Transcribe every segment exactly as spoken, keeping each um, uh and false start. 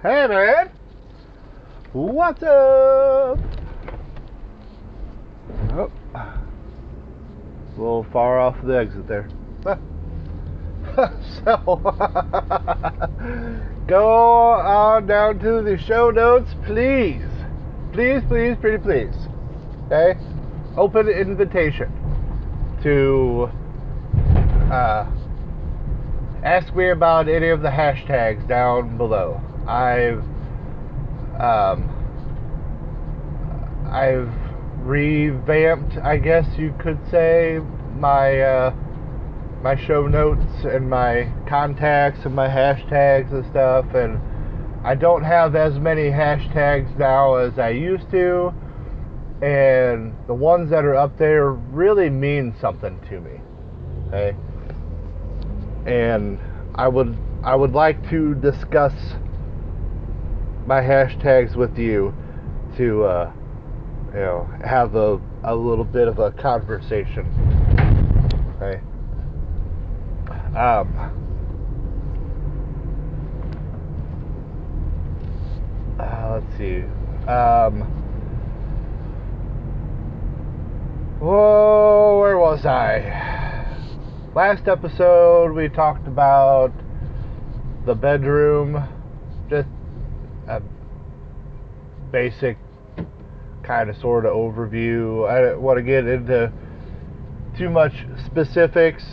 Hey man, what's up? Oh, a little far off the exit there. So, go on down to the show notes, please. Please, please, pretty please. Okay? Open invitation to uh, ask me about any of the hashtags down below. I've um, I've revamped, I guess you could say, my uh, my show notes and my contacts and my hashtags and stuff, and I don't have as many hashtags now as I used to, and the ones that are up there really mean something to me. Okay, and I would I would like to discuss my hashtags with you to uh, you know have a a little bit of a conversation. Okay. Um. Uh, let's see. Um. Whoa, where was I? Last episode we talked about the bedroom, just a basic kind of sort of overview. I don't want to get into too much specifics,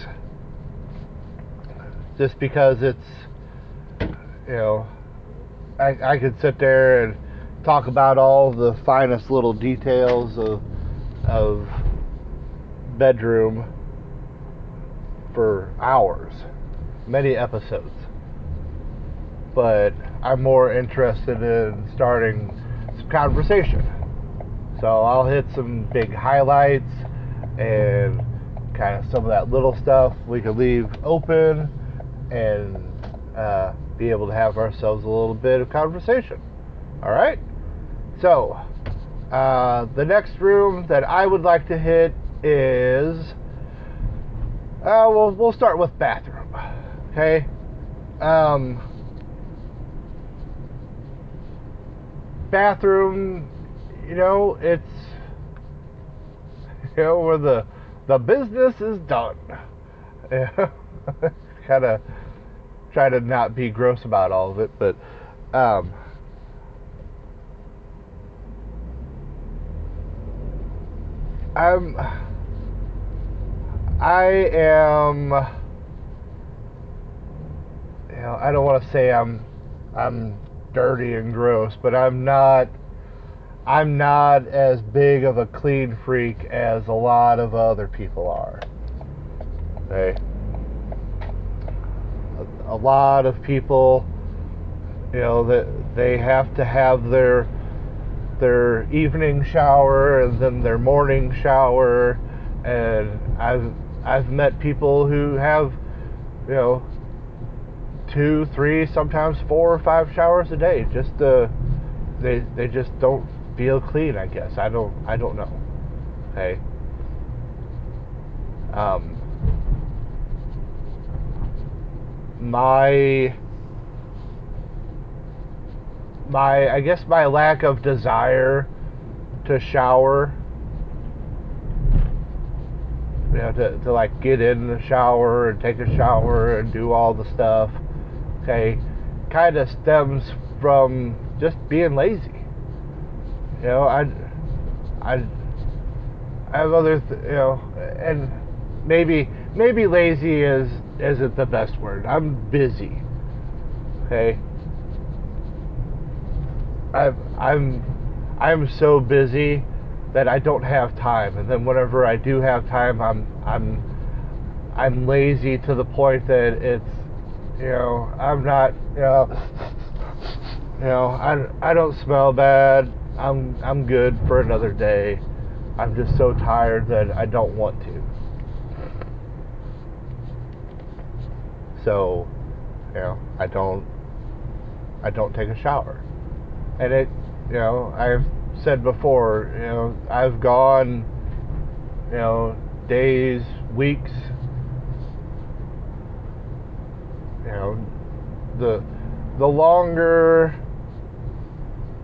just because it's, you know, I, I could sit there and talk about all the finest little details of of bedroom for hours, many episodes. But I'm more interested in starting some conversation. So I'll hit some big highlights and kind of some of that little stuff we could leave open and uh, be able to have ourselves a little bit of conversation. All right? So, uh, the next room that I would like to hit is, uh, well, we'll start with bathroom. Okay? Um, bathroom, you know, it's, you know, where the, the business is done. Kind of try to not be gross about all of it, but um, I'm I am you know I don't want to say I'm I'm dirty and gross, but I'm not I'm not as big of a clean freak as a lot of other people are. Okay. A lot of people, you know, that they have to have their their evening shower and then their morning shower, and I've I've met people who have, you know, two, three, sometimes four or five showers a day. Just uh, they they just don't feel clean. I guess I don't I don't know. Okay. Um. My my I guess my lack of desire to shower, you know, to, to like get in the shower and take a shower and do all the stuff, okay, kind of stems from just being lazy. You know, I I I have other th- you know, and maybe maybe lazy is isn't the best word. I'm busy. Okay. I've, I'm I'm so busy that I don't have time, and then whenever I do have time, I'm I'm I'm lazy to the point that it's, you know, I'm not, you know you know I, I don't smell bad. I'm I'm good for another day. I'm just so tired that I don't want to. So, you know, I don't I don't take a shower. And it, you know, I've said before, you know, I've gone, you know, days, weeks, you know, the the longer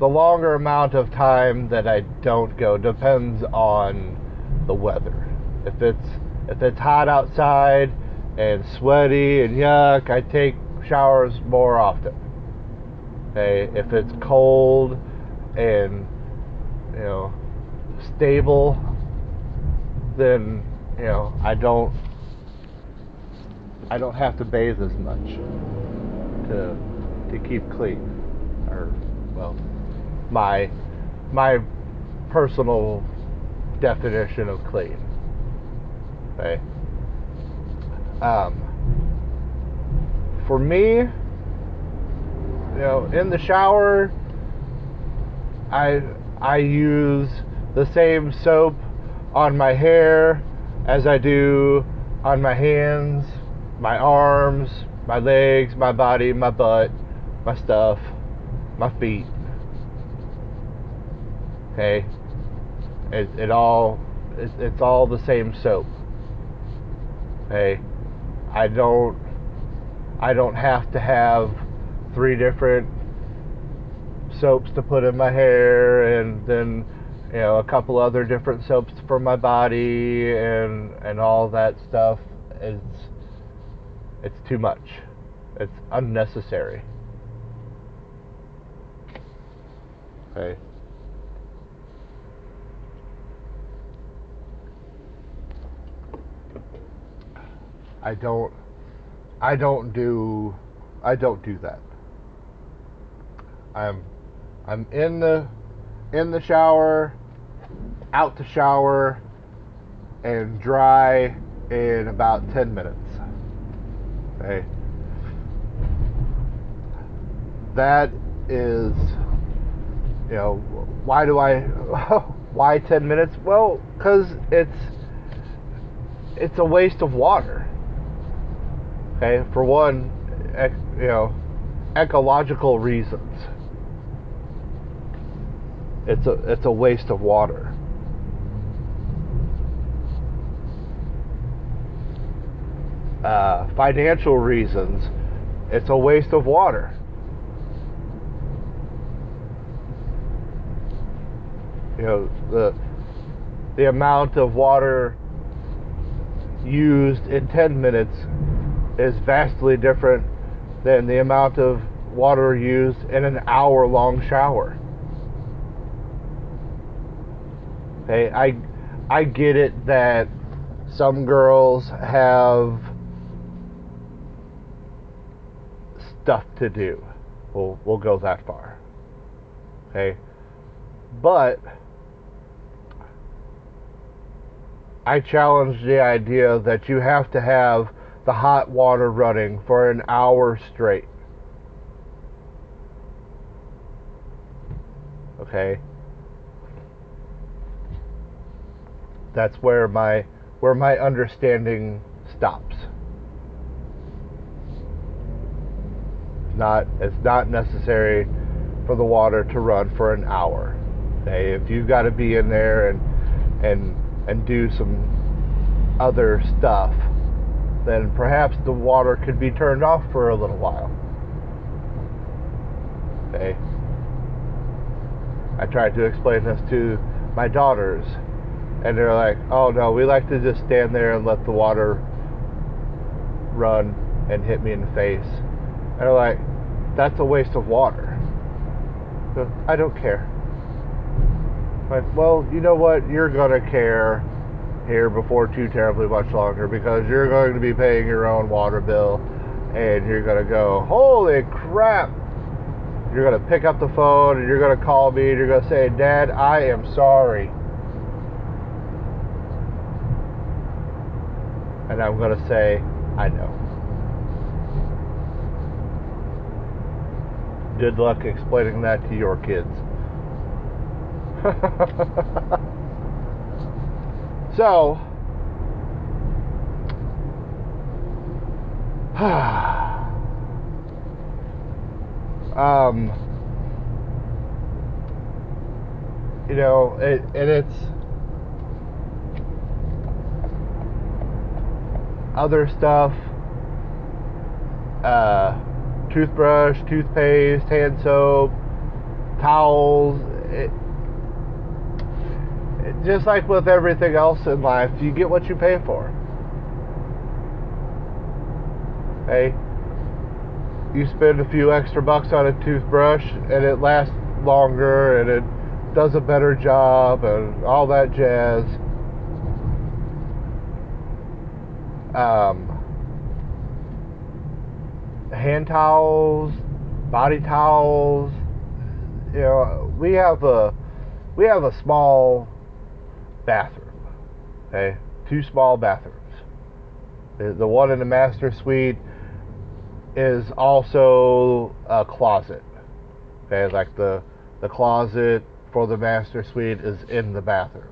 the longer amount of time that I don't go depends on the weather. If it's if it's hot outside and sweaty and yuck, I take showers more often. Okay, if it's cold and, you know, stable, then, you know, I don't I don't have to bathe as much to to keep clean. Or, well, my my personal definition of clean. Okay. Um, for me, you know, in the shower, I I use the same soap on my hair as I do on my hands, my arms, my legs, my body, my butt, my stuff, my feet. Okay, it it all it, it's all the same soap. Okay, I don't I don't have to have three different soaps to put in my hair, and then, you know, a couple other different soaps for my body, and and all that stuff. It's it's too much. It's unnecessary. Okay. I don't I don't do I don't do that. I'm I'm in the in the shower, out the shower, and dry in about ten minutes. Okay. That is, you know, why do I why ten minutes? Well, cuz it's it's a waste of water. Okay, for one, ec- you know, ecological reasons. It's a it's a waste of water. Uh, financial reasons, it's a waste of water. You know, the the amount of water used in ten minutes is vastly different than the amount of water used in an hour long shower. Okay, I I get it that some girls have stuff to do. We'll we'll go that far. Okay? But I challenge the idea that you have to have the hot water running for an hour straight. Okay? That's where my where my understanding stops. It's not it's not necessary for the water to run for an hour. Okay? If you've got to be in there and and and do some other stuff, then perhaps the water could be turned off for a little while. Okay? I tried to explain this to my daughters, and they're like, oh no, we like to just stand there and let the water run and hit me in the face. And they're like, that's a waste of water. So, I don't care. Like, well, you know what? You're gonna care here before too terribly much longer, because you're going to be paying your own water bill, and you're gonna go, holy crap! You're gonna pick up the phone and you're gonna call me and you're gonna say, Dad, I am sorry. And I'm gonna say, I know. Good luck explaining that to your kids. So, um, you know, it, and it's other stuff, uh, toothbrush, toothpaste, hand soap, towels. It, it, just like with everything else in life, you get what you pay for. Hey, you spend a few extra bucks on a toothbrush and it lasts longer and it does a better job and all that jazz. Um, hand towels, body towels. You know, we have a we have a small bathroom. Okay, two small bathrooms. The, the one in the master suite is also a closet. Okay, like the the closet for the master suite is in the bathroom,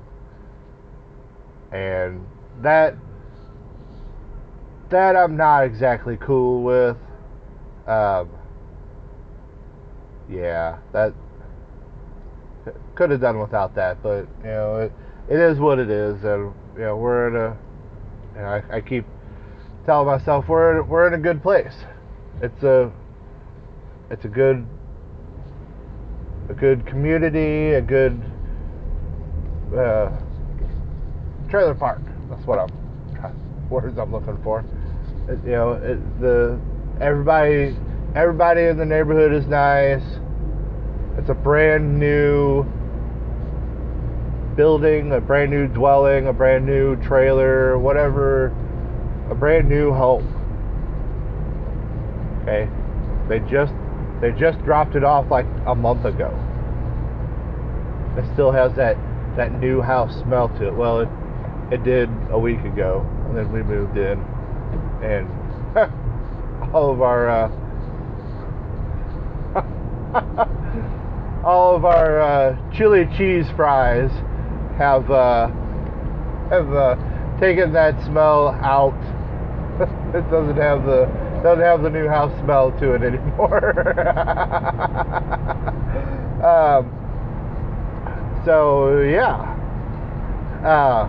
and that that I'm not exactly cool with. Um, yeah, that could have done without that, but you know, it, it is what it is, and you know, we're in a. You know, I, I keep telling myself we're we're in a good place. It's a it's a good a good community, a good uh, trailer park. That's what I'm words I'm looking for. It, you know, it, the everybody everybody in the neighborhood is nice. It's a brand new building, a brand new dwelling, a brand new trailer, whatever, a brand new home. Okay, they just they just dropped it off like a month ago. It still has that that new house smell to it. Well, it it did a week ago, and then we moved in, and all of our uh, all of our uh, chili cheese fries have uh, have uh, taken that smell out. It doesn't have the doesn't have the new house smell to it anymore. um, so yeah, uh,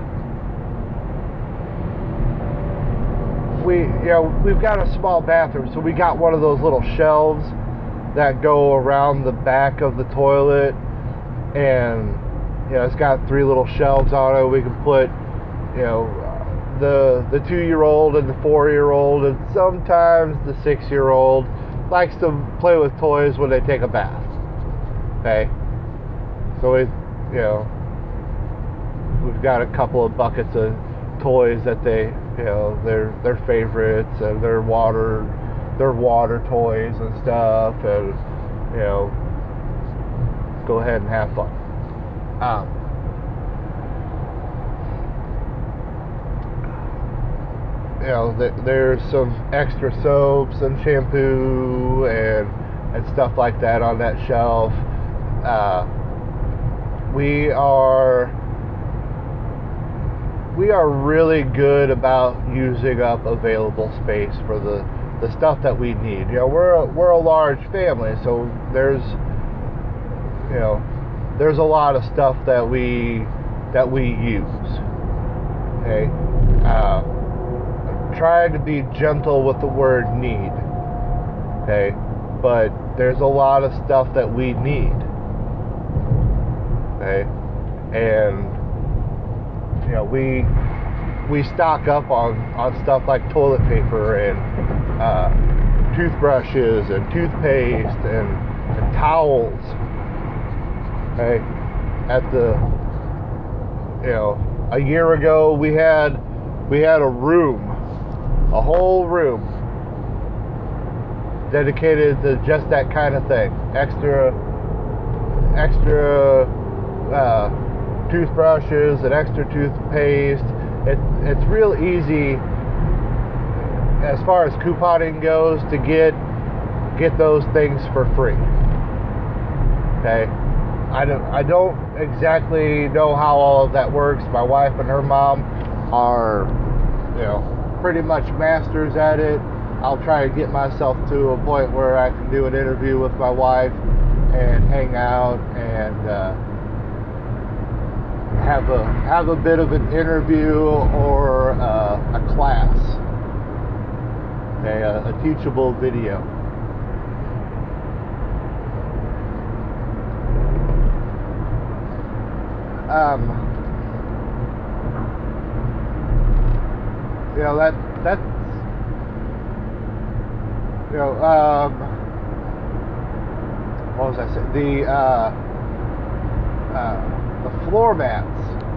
we you know we've got a small bathroom, so we got one of those little shelves that go around the back of the toilet, and you know it's got three little shelves on it. We can put you know the the two-year-old and the four-year-old, and sometimes the six-year-old likes to play with toys when they take a bath. Okay, so we you know we've got a couple of buckets of toys that they you know they're their favorites, and their water their water toys and stuff, and you know go ahead and have fun. Um, you know, th- there's some extra soaps and shampoo and and stuff like that on that shelf. Uh, we are we are really good about using up available space for the, the stuff that we need. You know, we're a, we're a large family, so there's you know there's a lot of stuff that we that we use. Okay. Uh, trying to be gentle with the word need, okay, but there's a lot of stuff that we need, okay, and you know we we stock up on on stuff like toilet paper and uh, toothbrushes and toothpaste and, and towels, okay. At the you know a year ago we had we had a room. A whole room dedicated to just that kind of thing. Extra, extra uh, toothbrushes and extra toothpaste. It, it's real easy as far as couponing goes to get get those things for free. Okay, I don't I don't exactly know how all of that works. My wife and her mom are, you know, pretty much masters at it. I'll try to get myself to a point where I can do an interview with my wife and hang out and uh, have a have a bit of an interview or uh, a class, okay, a, a teachable video. um, you know, that that's you know, um, what was I saying? The uh, uh, the floor mats.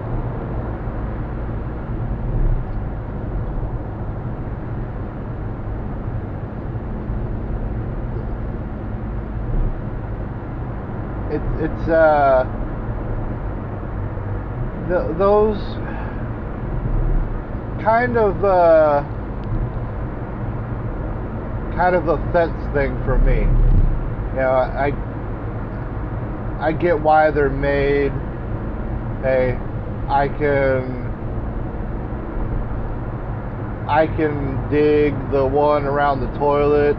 It, it's uh, th- those kind of uh, kind of a fence thing for me. You know, I I get why they're made. Hey, I can I can dig the one around the toilet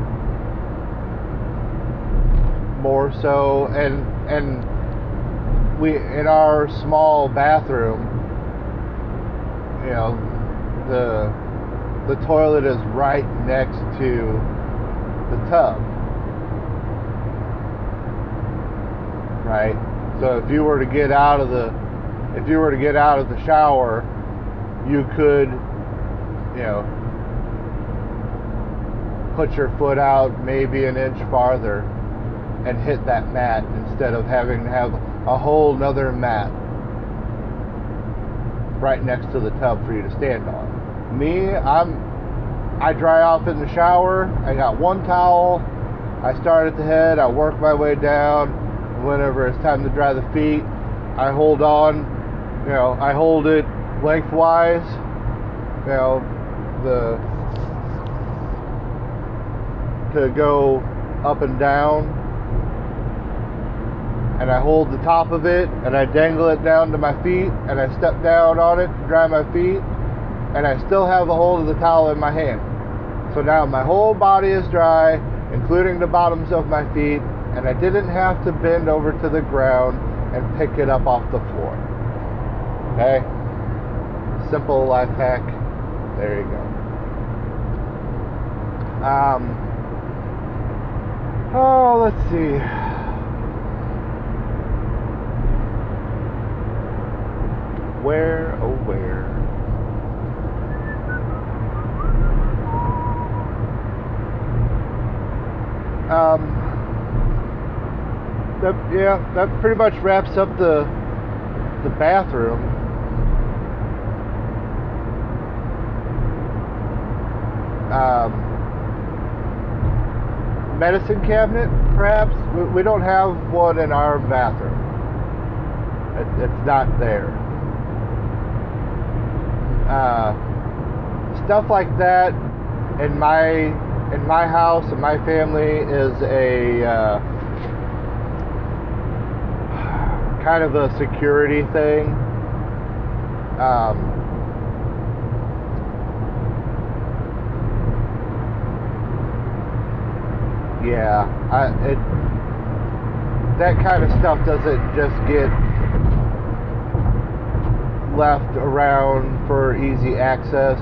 more so, and and we in our small bathroom, you know, the the toilet is right next to the tub, right? So if you were to get out of the if you were to get out of the shower, you could, you know, put your foot out maybe an inch farther and hit that mat instead of having to have a whole nother mat right next to the tub for you to stand on. Me, I'm I dry off in the shower. I got one towel. I start at the head, I work my way down. Whenever it's time to dry the feet, I hold on, you know, I hold it lengthwise, you know, the to go up and down, and I hold the top of it and I dangle it down to my feet and I step down on it to dry my feet, and I still have a hold of the towel in my hand. So now my whole body is dry, including the bottoms of my feet, and I didn't have to bend over to the ground and pick it up off the floor. Okay? Simple life hack. There you go. Um, oh, let's see. Where, oh where? Um, that, yeah, that pretty much wraps up the the bathroom. Um, medicine cabinet, perhaps. We, we don't have one in our bathroom. It, it's not there. Uh, stuff like that in my in my house and my family is a uh, kind of a security thing. Um, yeah, I, it that kind of stuff doesn't just get left around for easy access.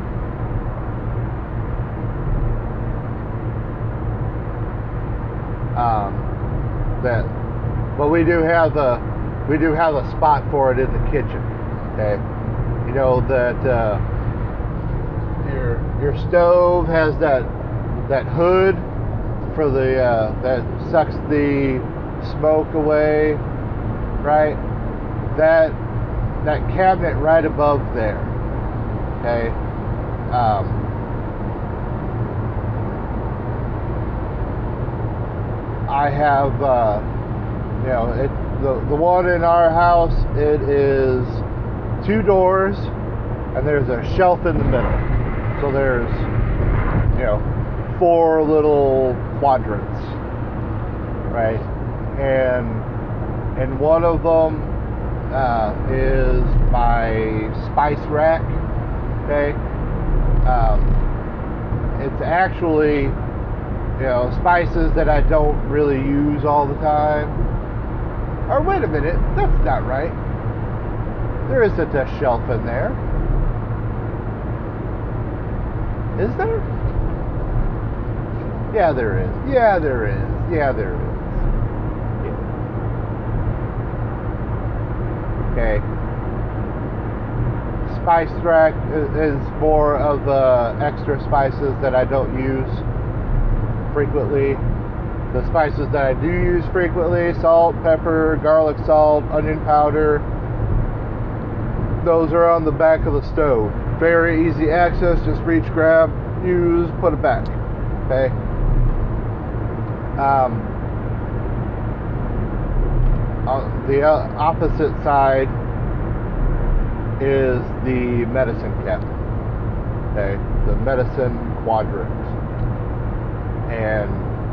Um, that, but we do have a we do have a spot for it in the kitchen. Okay, you know that uh, your your stove has that that hood for the uh, that sucks the smoke away, right? That that cabinet right above there. Okay. Um, I have, uh, you know, it, the the one in our house. It is two doors, and there's a shelf in the middle. So there's, you know, four little quadrants, right? And and one of them uh, is my spice rack. Okay, um, it's actually, you know, spices that I don't really use all the time. Or wait a minute, that's not right. There isn't a shelf in there. Is there? Yeah, there is. Yeah, there is. Yeah, there is. Yeah. Okay. spice rack is, is more of the extra spices that I don't use frequently. The spices that I do use frequently, salt, pepper, garlic salt, onion powder, those are on the back of the stove. Very easy access, just reach, grab, use, put it back. Okay. Um, on the opposite side is the medicine cabinet. Okay, the medicine quadrant. And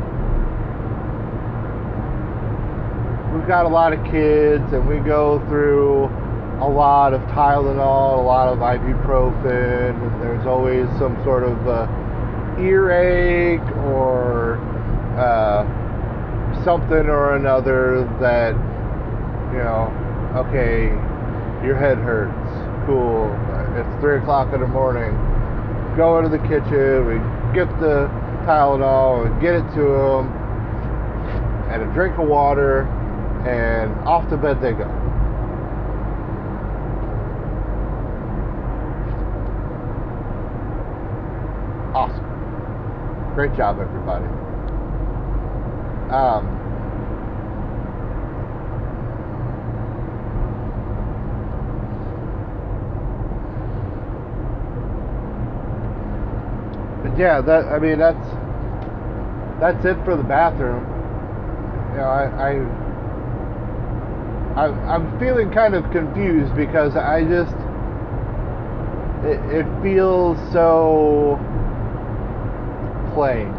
we've got a lot of kids, and we go through a lot of Tylenol, a lot of ibuprofen, and there's always some sort of uh, earache or uh, something or another that, you know, okay, your head hurts, cool, it's three o'clock in the morning, go into the kitchen, we get the Tylenol, we get it to them, and a drink of water, and off to bed they go. Awesome. Great job, everybody. Um, but yeah, that I mean that's that's it for the bathroom. You know, I, I, I I'm feeling kind of confused because I just it, it feels so plain,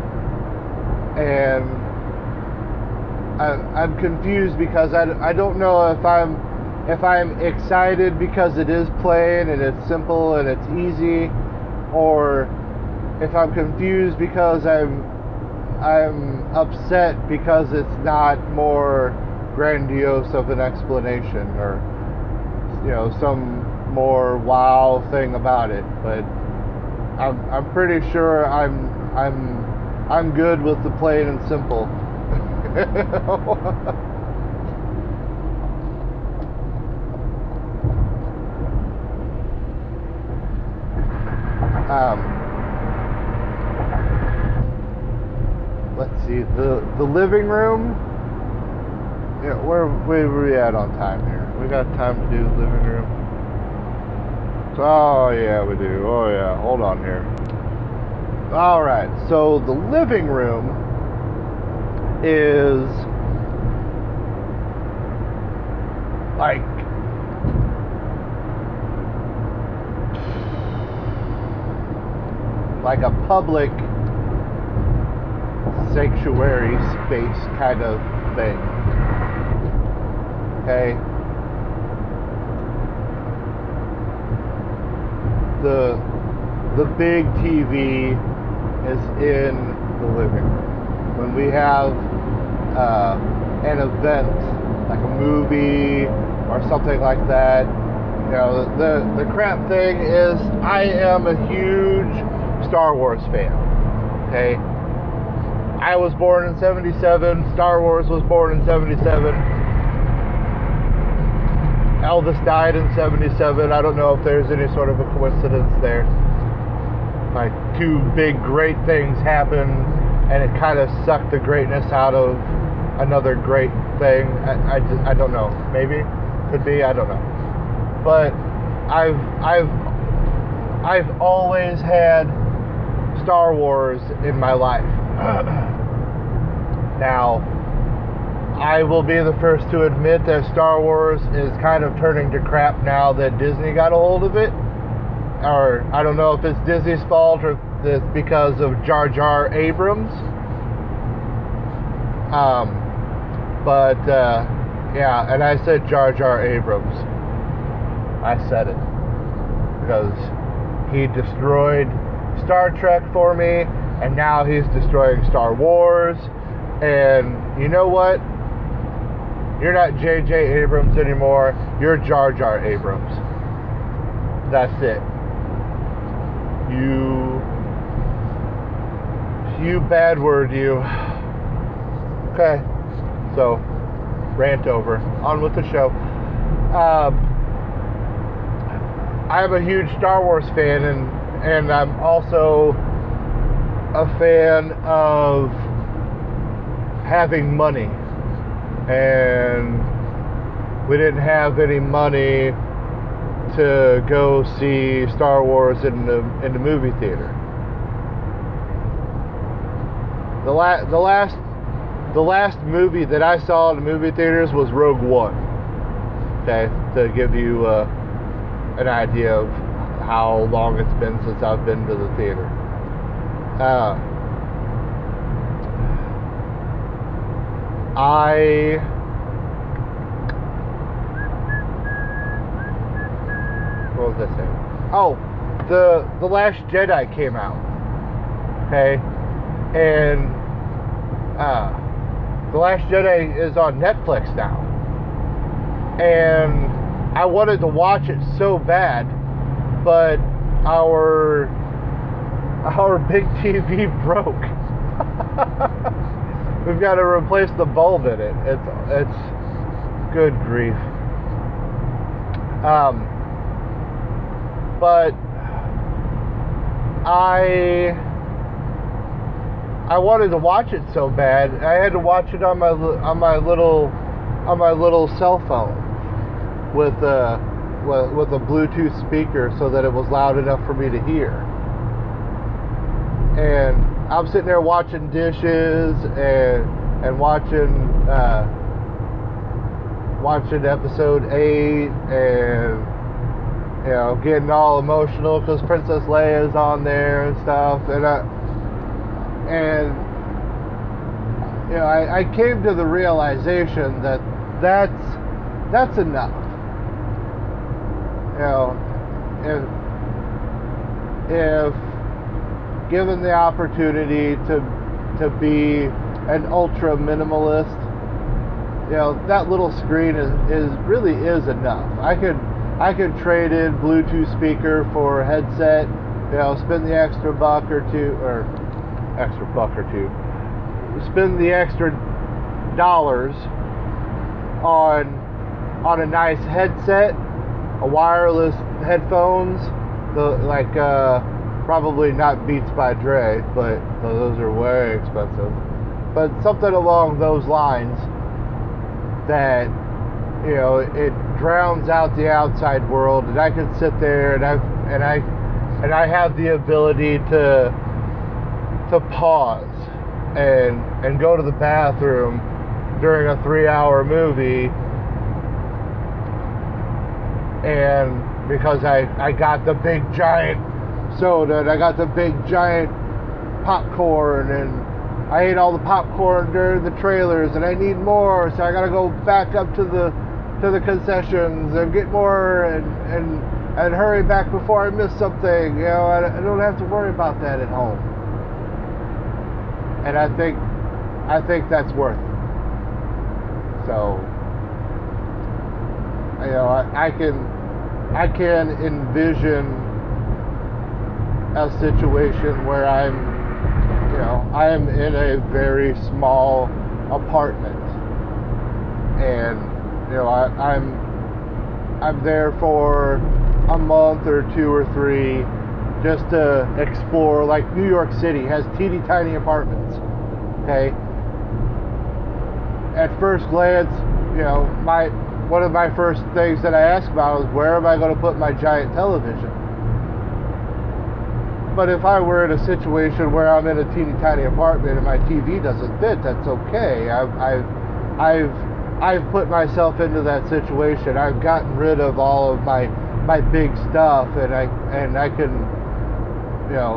and I, I'm confused because I, I don't know if I'm if I'm excited because it is plain and it's simple and it's easy, or if I'm confused because I'm I'm upset because it's not more grandiose of an explanation, or you know, some more wow thing about it. But I'm I'm pretty sure I'm I'm I'm good with the plain and simple. um, let's see, the the living room. Yeah, where where were we at on time here? We got time to do the living room. Oh yeah, we do. Oh yeah, hold on here. All right, so the living room is like like a public sanctuary space kind of thing. Okay. The the big T V is in the living room. When we have uh, an event, like a movie or something like that, you know, the the crap thing is I am a huge Star Wars fan. Okay, I was born in seventy-seven. Star Wars was born in seventy-seven. Elvis died in seventy-seven. I don't know if there's any sort of a coincidence there. Like, two big great things happened, and it kind of sucked the greatness out of another great thing. I, I just I don't know. Maybe, could be. I don't know. But I've I've I've always had Star Wars in my life. Now, I will be the first to admit that Star Wars is kind of turning to crap now that Disney got a hold of it. Or, I don't know if it's Disney's fault or if it's because of Jar Jar Abrams. Um, but, uh, yeah, and I said Jar Jar Abrams. I said it. Because he destroyed Star Trek for me, and now he's destroying Star Wars. And you know what? You're not J J Abrams anymore. You're Jar Jar Abrams. That's it. You, you bad word, you. Okay. So, rant over. On with the show. Um, I'm a huge Star Wars fan, and and I'm also a fan of having money, and we didn't have any money to go see Star Wars in the in the movie theater. The la- the last the last movie that I saw in the movie theaters was Rogue One. Okay, to give you uh, an idea of how long it's been since I've been to the theater. Uh, I what was I saying? Oh, the the Last Jedi came out. Okay, and uh, the Last Jedi is on Netflix now, and I wanted to watch it so bad, but our our big T V broke. We've got to replace the bulb in it. It's it's good grief. Um, but I I wanted to watch it so bad. I had to watch it on my on my little on my little cell phone with a with a Bluetooth speaker so that it was loud enough for me to hear. And I'm sitting there watching dishes and and watching uh, watching episode eight, and you know, getting all emotional because Princess Leia is on there and stuff. And I and you know, I, I came to the realization that that's that's enough. You know, if if given the opportunity to to be an ultra minimalist, you know, that little screen is, is really is enough. I could I could trade in Bluetooth speaker for a headset, you know, spend the extra buck or two, or extra buck or two, spend the extra dollars on on a nice headset, a wireless headphones, the like uh, probably not Beats by Dre, but those are way expensive. But something along those lines that, you know, it drowns out the outside world, and I can sit there and I and I and I have the ability to to pause and and go to the bathroom during a three-hour movie, and because I I got the big giant soda and I got the big giant popcorn, and I ate all the popcorn during the trailers, and I need more, so I gotta go back up to the to the concessions and get more, and and and hurry back before I miss something. You know, I, I don't have to worry about that at home, and I think I think that's worth it. So, you know, I, I can I can envision a situation where I'm, you know, I am in a very small apartment, and you know, I, I'm I'm there for a month or two or three, just to explore. Like New York City has teeny tiny apartments. Okay. At first glance, you know, my one of my first things that I ask about is, where am I going to put my giant television? But if I were in a situation where I'm in a teeny tiny apartment and my T V doesn't fit, that's okay. I've I've I've I've put myself into that situation. I've gotten rid of all of my my big stuff, and I and I can, you know,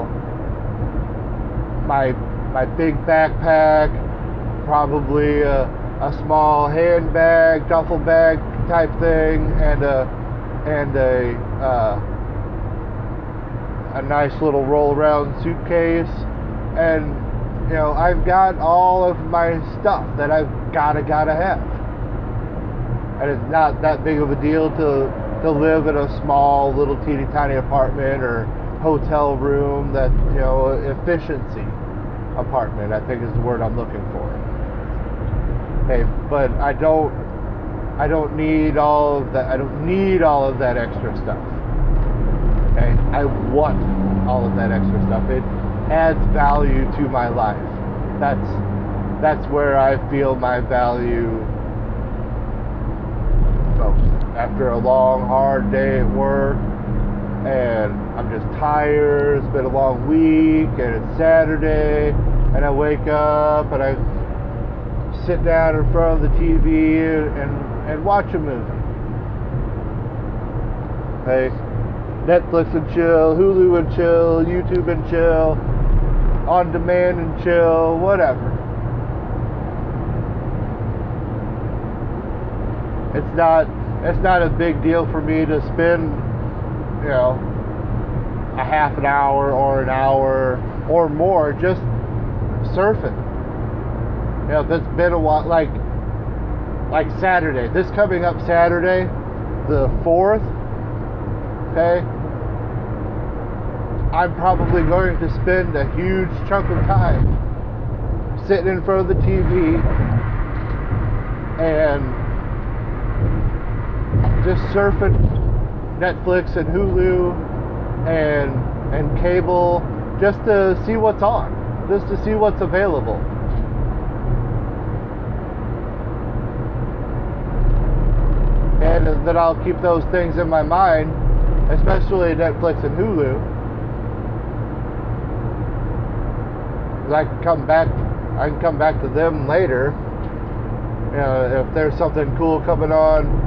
my my big backpack, probably a, a small handbag, duffel bag type thing, and a and a uh, a nice little roll around suitcase, and you know, I've got all of my stuff that I've gotta gotta have, and it's not that big of a deal to to live in a small little teeny tiny apartment or hotel room. That, you know, efficiency apartment, I think, is the word I'm looking for. Okay, but I don't I don't need all of that I don't need all of that extra stuff. Okay, I want all of that extra stuff. It adds value to my life. That's that's where I feel my value most. After a long, hard day at work, and I'm just tired. It's been a long week, and it's Saturday, and I wake up and I sit down in front of the T V and and, and watch a movie. Hey, Netflix and chill, Hulu and chill, YouTube and chill, on demand and chill, whatever. It's not it's not a big deal for me to spend, you know, a half an hour or an hour or more just surfing. You know, if it's been a while, like like Saturday, this coming up Saturday, the fourth, okay, I'm probably going to spend a huge chunk of time sitting in front of the T V and just surfing Netflix and Hulu and and cable, just to see what's on, just to see what's available. And then I'll keep those things in my mind, especially Netflix and Hulu. I can come back, I can come back to them later. You know, if there's something cool coming on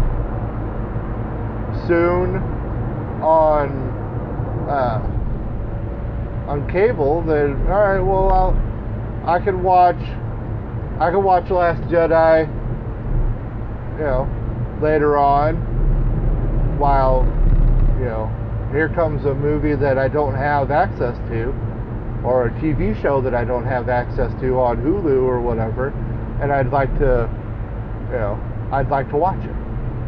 soon on uh, on cable, then all right. Well, I'll, I can watch, I can watch Last Jedi, you know, later on, while, you know, here comes a movie that I don't have access to, or a T V show that I don't have access to on Hulu or whatever, and I'd like to, you know, I'd like to watch it.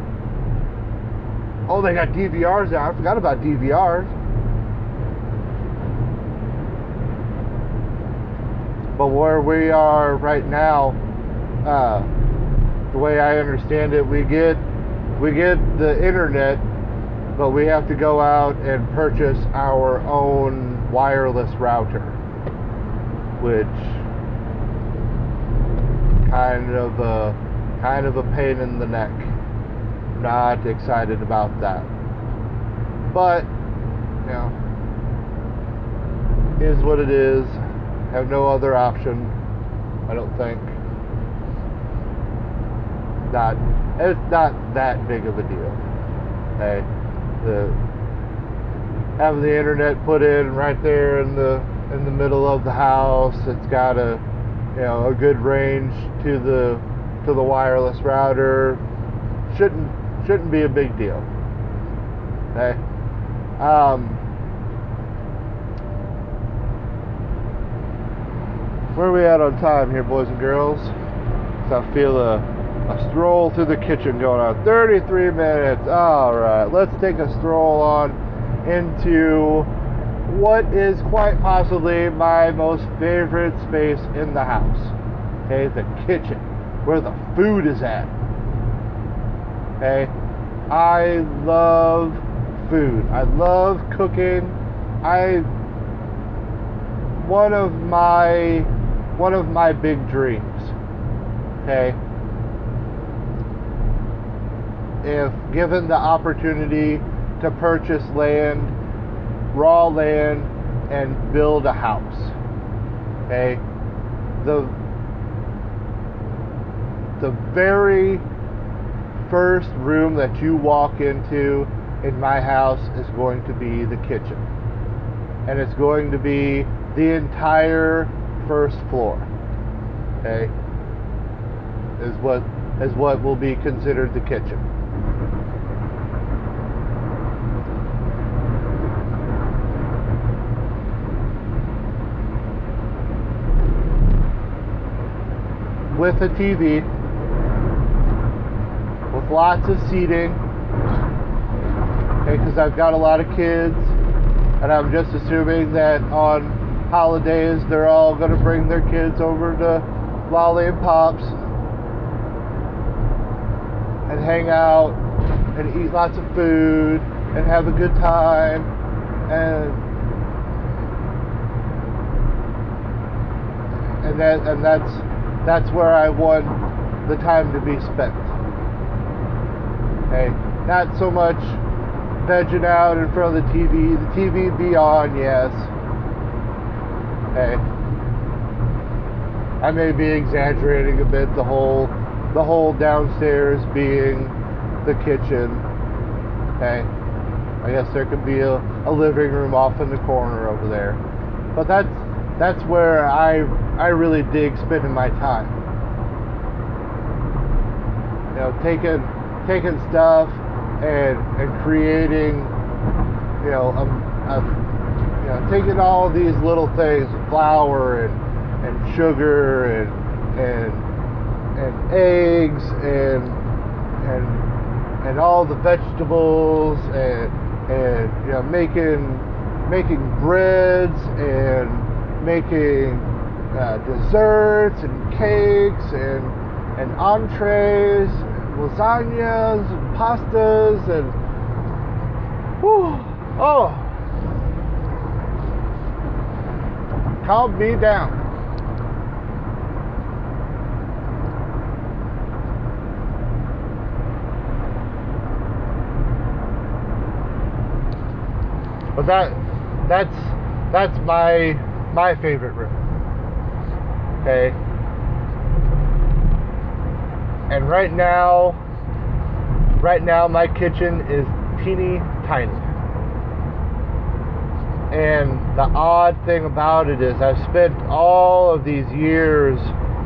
Oh, they got D V Rs now. I forgot about D V Rs. But where we are right now, uh, the way I understand it, we get we get the internet, but we have to go out and purchase our own wireless router, which kind of a kind of a pain in the neck. Not excited about that, but you know, is what it is. Have no other option, I don't think. Not, it's not that big of a deal. Okay, the having the internet put in right there in the in the middle of the house. It's got a, you know, a good range to the to the wireless router. Shouldn't shouldn't be a big deal. Okay. Um, where are we at on time here, boys and girls? So I feel a, a stroll through the kitchen going on. thirty-three minutes. All right, let's take a stroll on into what is quite possibly my most favorite space in the house. Okay, the kitchen, where the food is at. Okay, I love food. I love cooking. I one of my one of my big dreams. Okay, if given the opportunity to purchase land, raw land, and build a house. Okay, the the very first room that you walk into in my house is going to be the kitchen, and it's going to be the entire first floor. Okay, is what is what will be considered the kitchen. With a T V, with lots of seating, okay, because I've got a lot of kids, and I'm just assuming that on holidays they're all going to bring their kids over to Lolly and Pops and hang out and eat lots of food and have a good time, and and that and that's that's where I want the time to be spent. Okay, not so much vegging out in front of the T V. The T V be on, yes. Okay, I may be exaggerating a bit. The whole the whole downstairs being the kitchen. Okay, I guess there could be a, a living room off in the corner over there, but that's that's where I I really dig spending my time. You know, taking taking stuff and and creating, you know, a, a, you know, taking all these little things, flour and and sugar and and and eggs and and and all the vegetables and and you know making making breads and making uh, desserts and cakes and and entrees, lasagnas and pastas and whew, oh, calm me down. But that that's that's my my favorite room. Okay. And right now right now my kitchen is teeny tiny. And the odd thing about it is I've spent all of these years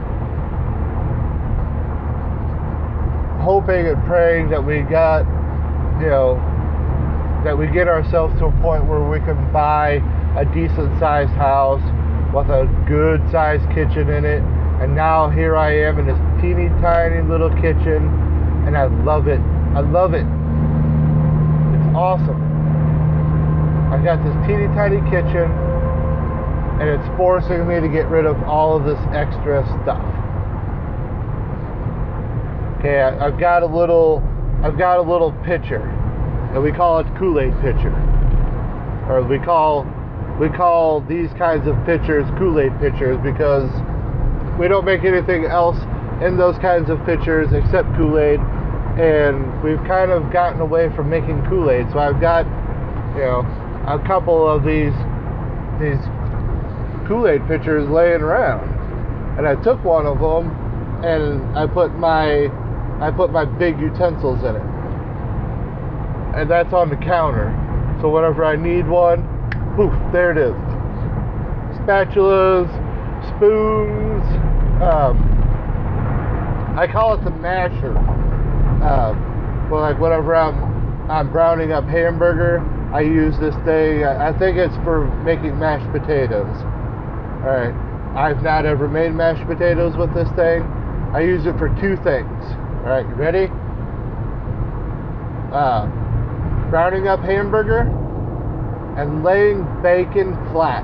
hoping and praying that we got, you know, that we get ourselves to a point where we can buy a decent sized house with a good sized kitchen in it. And now here I am in this teeny tiny little kitchen, and I love it. I love it. It's awesome. I've got this teeny tiny kitchen, and it's forcing me to get rid of all of this extra stuff. Okay, I, I've got a little, I've got a little pitcher, and we call it Kool-Aid pitcher, or we call we call these kinds of pitchers Kool-Aid pitchers because we don't make anything else in those kinds of pitchers except Kool-Aid, and we've kind of gotten away from making Kool-Aid. So I've got, you know, a couple of these these Kool-Aid pitchers laying around, and I took one of them and I put my I put my big utensils in it, and that's on the counter. So whenever I need one, poof, there it is. Spatulas, spoons. Um, I call it the masher. Uh, well, like whenever I'm I'm browning up hamburger, I use this thing. I, I think it's for making mashed potatoes. All right, I've not ever made mashed potatoes with this thing. I use it for two things. All right, you ready? Uh, browning up hamburger and laying bacon flat.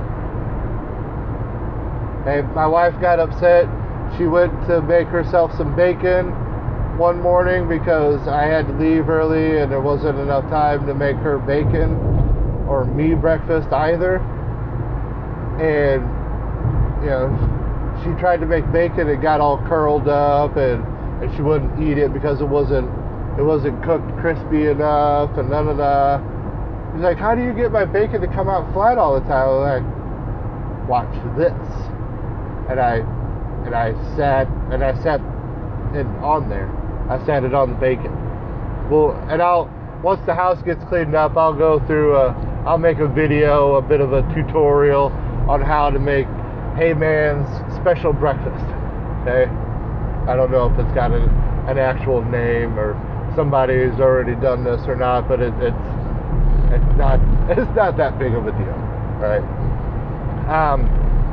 Okay, my wife got upset. She went to make herself some bacon one morning because I had to leave early and there wasn't enough time to make her bacon or me breakfast either. And, you know, she tried to make bacon, it got all curled up, and, and she wouldn't eat it because it wasn't it wasn't cooked crispy enough, and none of that. She's like, how do you get my bacon to come out flat all the time? I'm like, watch this. And I and I sat and I sat it on there. I sat it on the bacon. Well, and I'll once the house gets cleaned up, I'll go through a I'll make a video, a bit of a tutorial on how to make Heyman's special breakfast. Okay? I don't know if it's got an, an actual name or somebody's already done this or not, but it, it's it's not it's not that big of a deal, right? Um,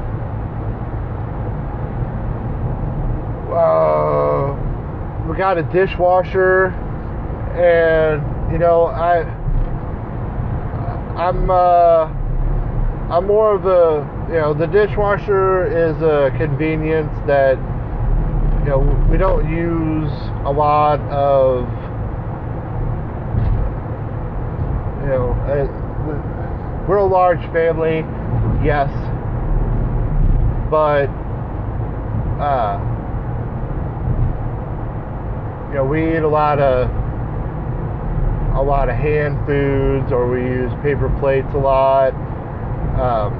uh, we got a dishwasher, and you know I I'm uh, I'm more of a you know the dishwasher is a convenience that you know we don't use a lot of you know, uh, we're a large family, yes, but uh, you know, we eat a lot of a lot of hand foods, or we use paper plates a lot. Um,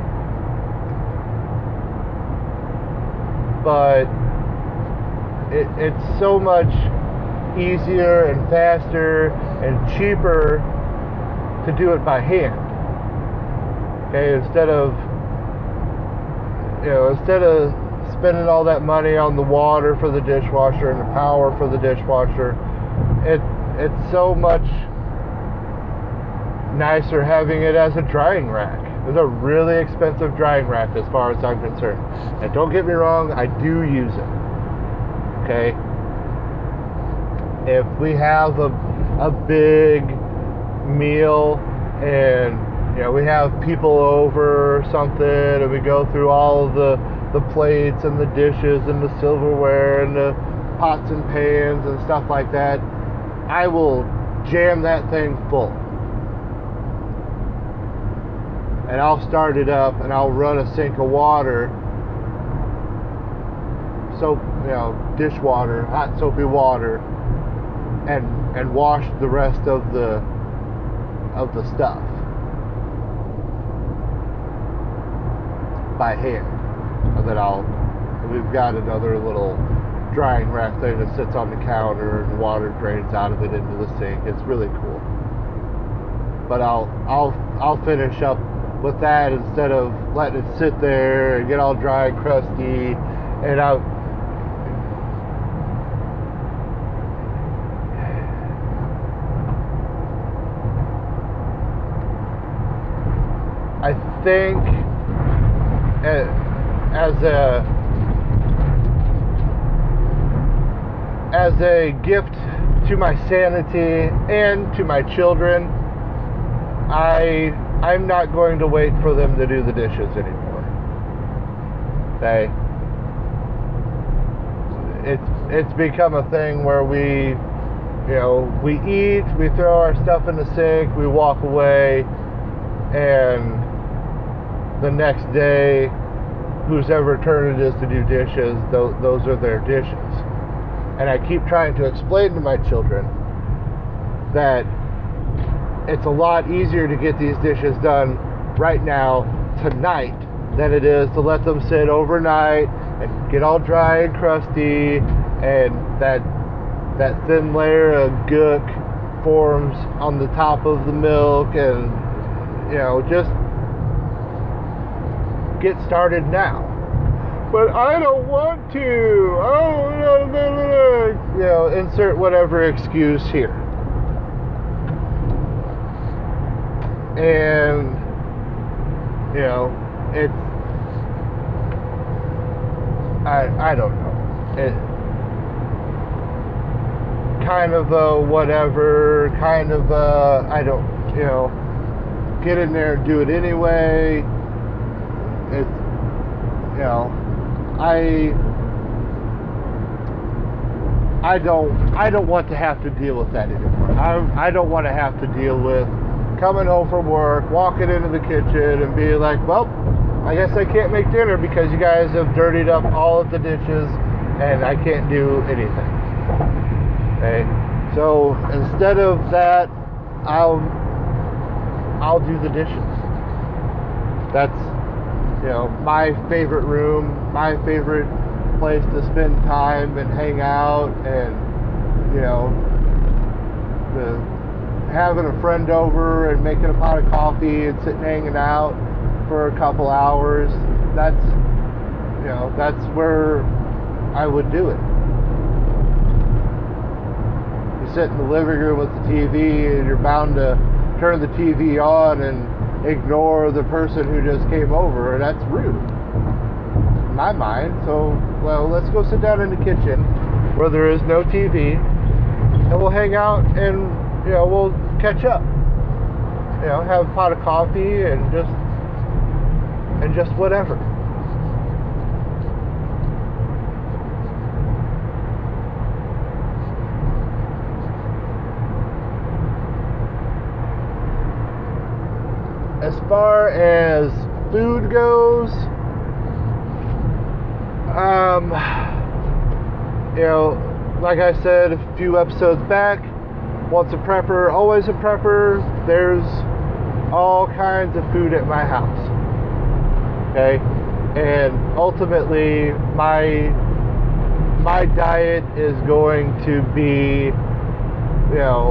but it, it's so much easier and faster and cheaper to do it by hand. Okay, instead of you know, instead of spending all that money on the water for the dishwasher and the power for the dishwasher, it it's so much nicer having it as a drying rack. It's a really expensive drying rack as far as I'm concerned. And don't get me wrong, I do use it. Okay? If we have a, a big meal and you know, we have people over or something, and we go through all of the, the plates and the dishes and the silverware and the pots and pans and stuff like that, I will jam that thing full. And I'll start it up and I'll run a sink of water, soap, you know, dishwater, hot soapy water, and and wash the rest of the of the stuff by hand. And then I'll we've got another little drying rack thing that sits on the counter and water drains out of it into the sink. It's really cool. But I'll I'll I'll finish up with that instead of letting it sit there and get all dry and crusty. And I I think as a as a gift to my sanity and to my children, I I'm not going to wait for them to do the dishes anymore. Okay? It's it's become a thing where we, you know, we eat, we throw our stuff in the sink, we walk away, and the next day, whose ever turn it is to do dishes, those, those are their dishes. And I keep trying to explain to my children that it's a lot easier to get these dishes done right now, tonight, than it is to let them sit overnight and get all dry and crusty, and that that thin layer of gook forms on the top of the milk, and you know, just get started now. But I don't want to. Oh, you know, insert whatever excuse here. And you know, it's I I don't know. It kind of a whatever, kind of a I don't, you know, get in there and do it anyway. It's, you know, I I don't I don't want to have to deal with that anymore. I I don't want to have to deal with coming home from work, walking into the kitchen and being like, well, I guess I can't make dinner because you guys have dirtied up all of the dishes and I can't do anything. Okay? So instead of that, I'll I'll do the dishes. That's, you know, my favorite room, my favorite place to spend time and hang out, and you know, the having a friend over and making a pot of coffee and sitting hanging out for a couple hours. That's, you know, that's where I would do it. You sit in the living room with the T V and you're bound to turn the T V on and ignore the person who just came over, and that's rude in my mind. So, well, let's go sit down in the kitchen where there is no T V and we'll hang out and, you know, we'll catch up. You know, have a pot of coffee and just and just whatever. far as food goes, um, you know, like I said a few episodes back, once a prepper, always a prepper. There's all kinds of food at my house. Okay, and ultimately, my my diet is going to be, you know,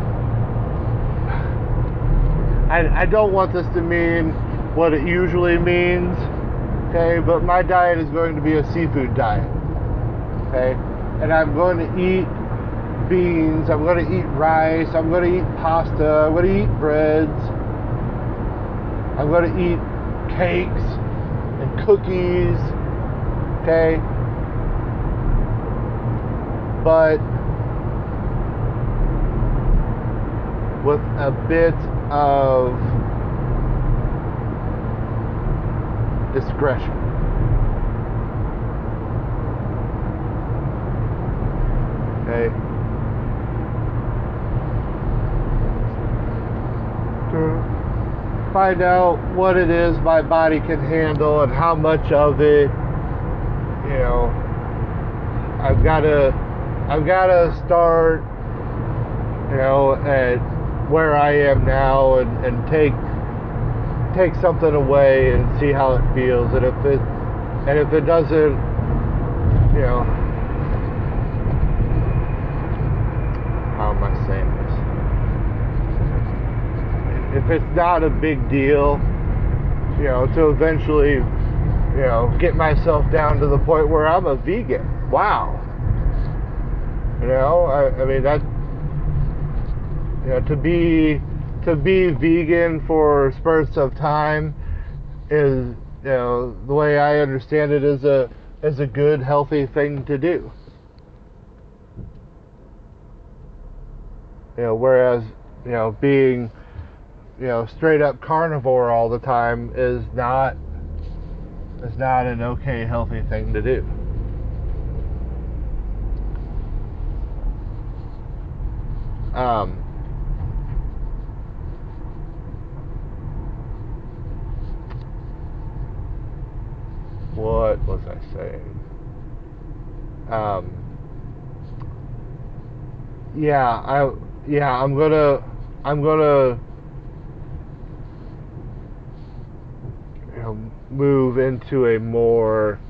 I, I don't want this to mean what it usually means, okay, but my diet is going to be a seafood diet, okay, and I'm going to eat beans, I'm going to eat rice, I'm going to eat pasta, I'm going to eat breads, I'm going to eat cakes and cookies, okay, but with a bit of discretion. Okay. To find out what it is my body can handle and how much of it, you know, I've got to, I've got to start, you know, at where I am now and, and take take something away and see how it feels, and if it and if it doesn't, you know, how am I saying this? If it's not a big deal, you know, to eventually, you know, get myself down to the point where I'm a vegan. Wow. You know, I, I mean that. You know, to be to be vegan for spurts of time is, you know, the way I understand it, is a is a good, healthy thing to do. You know, whereas, you know, being, you know, straight up carnivore all the time is not is not an okay, healthy thing to do. Um. What was I saying? Um, yeah, I yeah, I'm gonna I'm gonna you know, move into a more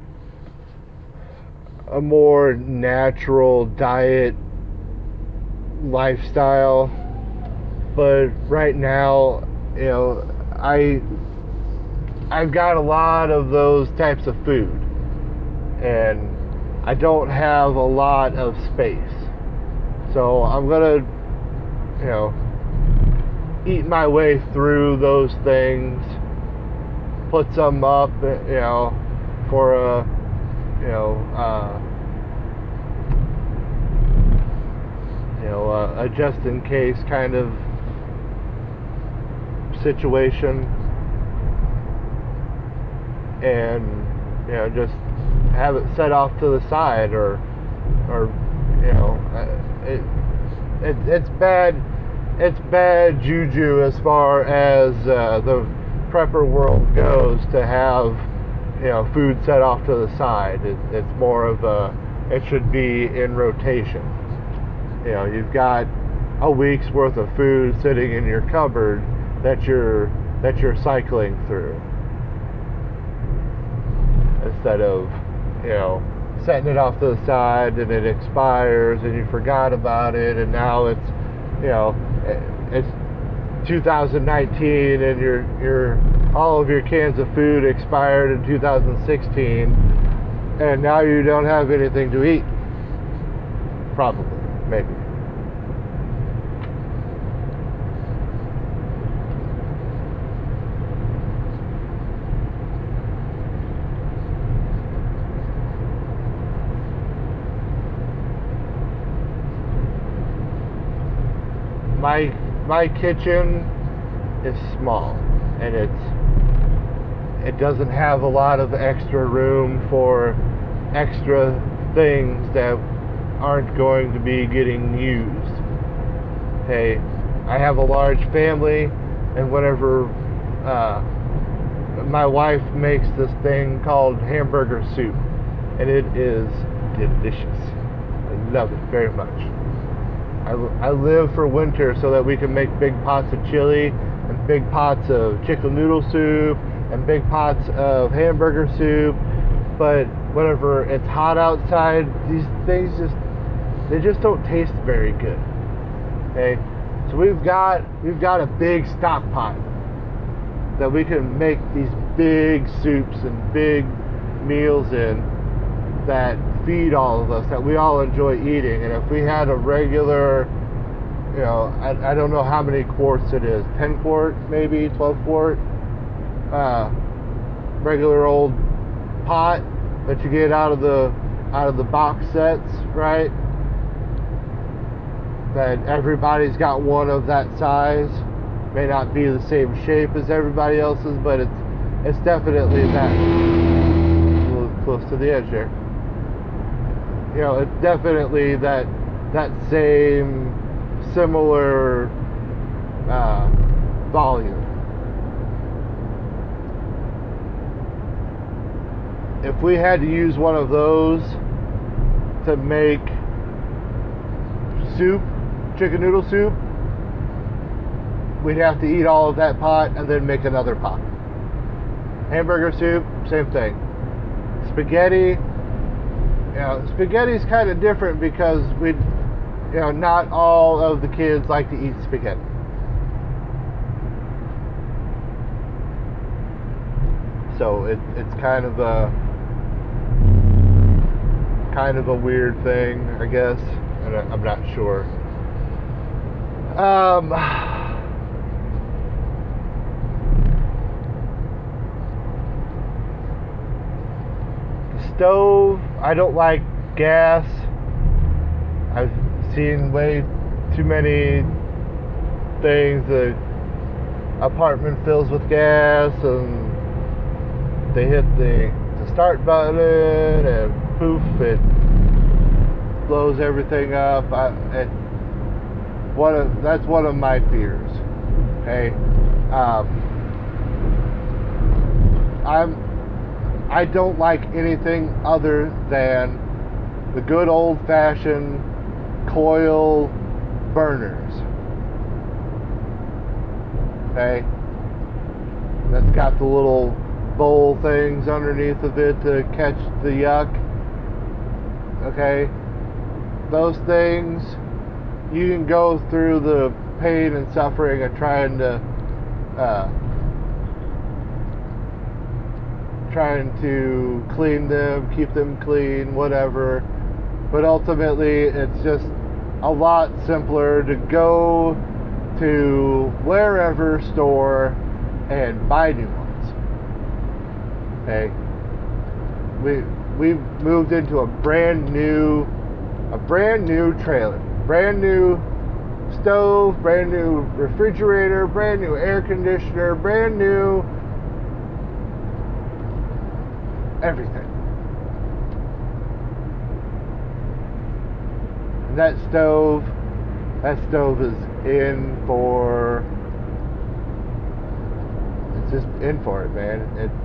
a more natural diet lifestyle. But right now, you know, I I've got a lot of those types of food, and I don't have a lot of space. So I'm gonna, you know, eat my way through those things, put some up, you know, for a, you know, uh, you know, a, a just in case kind of situation. And, you know, just have it set off to the side, or, or, you know, it, it it's bad, it's bad juju as far as uh, the prepper world goes to have, you know, food set off to the side. It, it's more of a, it should be in rotation. You know, you've got a week's worth of food sitting in your cupboard that you're that you're cycling through, instead of, you know, setting it off to the side and it expires and you forgot about it, and now it's, you know, it's two thousand nineteen and your your all of your cans of food expired in two thousand sixteen, and now you don't have anything to eat. Probably, maybe. My my kitchen is small, and it's it doesn't have a lot of extra room for extra things that aren't going to be getting used. Okay, I have a large family, and whenever uh, my wife makes this thing called hamburger soup, and it is delicious. I love it very much. I, I live for winter so that we can make big pots of chili and big pots of chicken noodle soup and big pots of hamburger soup. But whenever it's hot outside, these things just they just don't taste very good. Okay, so we've got we've got a big stock pot that we can make these big soups and big meals in that feed all of us, that we all enjoy eating. And if we had a regular, you know, I, I don't know how many quarts it is, ten quart, maybe twelve quart, uh, regular old pot that you get out of the out of the box sets, right? That everybody's got one of that size. May not be the same shape as everybody else's, but it's it's definitely that. A little close to the edge there. You know, it's definitely that that same similar uh, volume. If we had to use one of those to make soup, chicken noodle soup, we'd have to eat all of that pot and then make another pot. Hamburger soup, same thing. Spaghetti, you know, spaghetti's kind of different because we, you know, not all of the kids like to eat spaghetti. So it, it's kind of a kind of a weird thing, I guess. And I'm not sure. Um, the stove, I don't like gas. I've seen way too many things. The apartment fills with gas, and they hit the, the start button, and poof, it blows everything up. I, it, one of, that's one of my fears. Okay, um, I'm I don't like anything other than the good old-fashioned coil burners. Okay, that's got the little bowl things underneath of it to catch the yuck. Okay, those things, you can go through the pain and suffering of trying to uh, trying to clean them, keep them clean, whatever, but ultimately it's just a lot simpler to go to wherever store and buy new ones. Okay, we we moved into a brand new a brand new trailer, brand new stove, brand new refrigerator, brand new air conditioner, brand new everything. And that stove, that stove is in for, it's just in for it, man.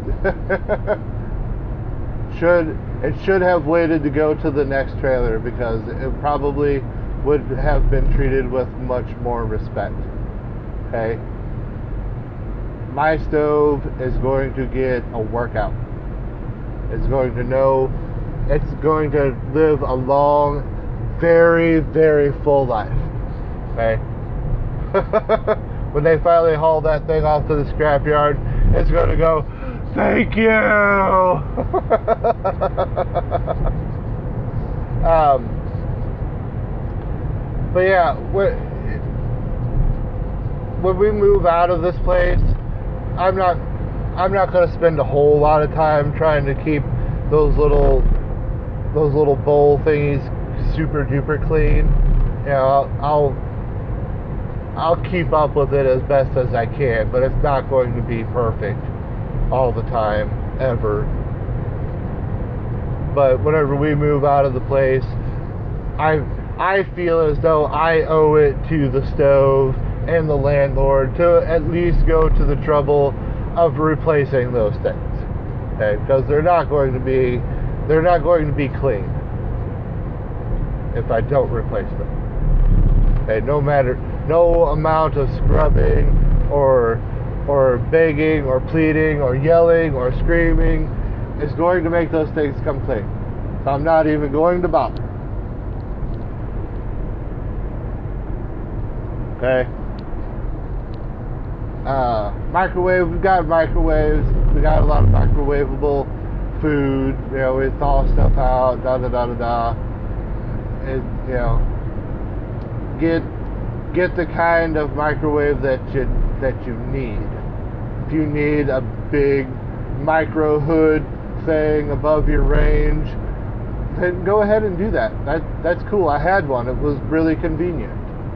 It should, it should have waited to go to the next trailer, because it probably would have been treated with much more respect. Okay? My stove is going to get a workout. It's going to know, it's going to live a long, very, very full life. Okay? When they finally haul that thing off to the scrapyard, it's going to go, thank you! um, but yeah, when we move out of this place, I'm not I'm not going to spend a whole lot of time trying to keep those little those little bowl thingies super duper clean. You know, I'll, I'll I'll keep up with it as best as I can, but it's not going to be perfect all the time, ever. But whenever we move out of the place, I I feel as though I owe it to the stove and the landlord to at least go to the trouble of replacing those things, okay? Because they're not going to be they're not going to be clean if I don't replace them. Okay, no matter no amount of scrubbing or or begging or pleading or yelling or screaming is going to make those things come clean. So I'm not even going to bother. Okay. Uh, microwave, we've got microwaves. We got a lot of microwavable food. You know, we thaw stuff out, da da da da da. It, you know, get get the kind of microwave that you that you need. If you need a big micro hood thing above your range, then go ahead and do that. That that's cool. I had one. It was really convenient.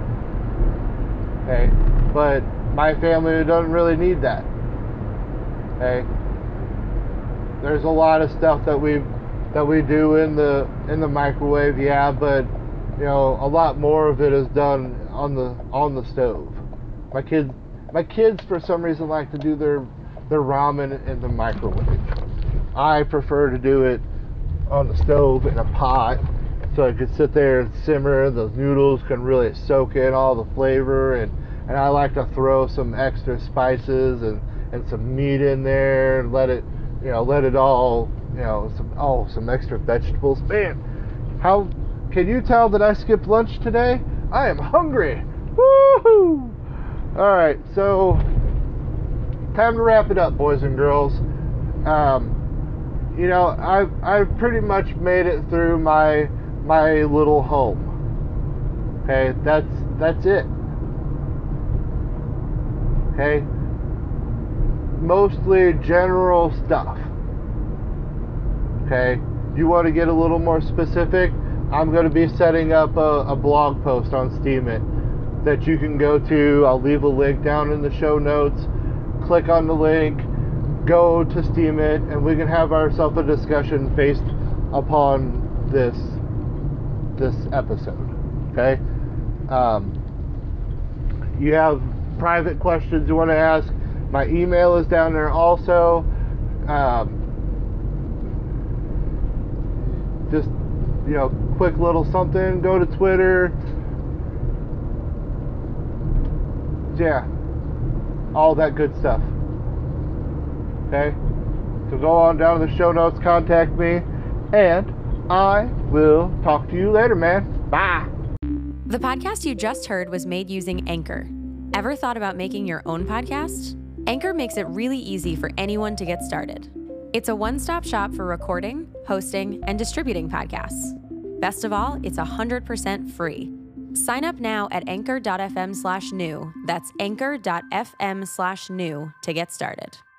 Okay, but my family doesn't really need that. Okay, there's a lot of stuff that we that we do in the in the microwave, yeah, but you know, a lot more of it is done on the on the stove. My kids, my kids for some reason like to do their their ramen in the microwave. I prefer to do it on the stove in a pot, so I could sit there and simmer. Those noodles can really soak in all the flavor, and, and I like to throw some extra spices and, and some meat in there and let it, you know, let it all, you know, some oh some extra vegetables. Man, how can you tell that I skipped lunch today? I am hungry. Woohoo! All right, so time to wrap it up, boys and girls. Um, you know, I've I've pretty much made it through my my little home. Okay, that's that's it. Okay, mostly general stuff. Okay, you want to get a little more specific? I'm going to be setting up a, a blog post on Steemit that you can go to. I'll leave a link down in the show notes. Click on the link, go to Steemit, and we can have ourselves a discussion based upon this this episode. Okay? Um, you have private questions you want to ask, my email is down there also. Um, just, you know, quick little something, go to Twitter. Yeah, all that good stuff. Okay, so go on down to the show notes, contact me, and I will talk to you later, man. Bye. The podcast you just heard was made using Anchor. Ever thought about making your own podcast? Anchor makes it really easy for anyone to get started. It's a one-stop shop for recording, hosting, and distributing podcasts. Best of all, it's one hundred percent free. Sign up now at anchor.fm slash new. That's anchor.fm slash new to get started.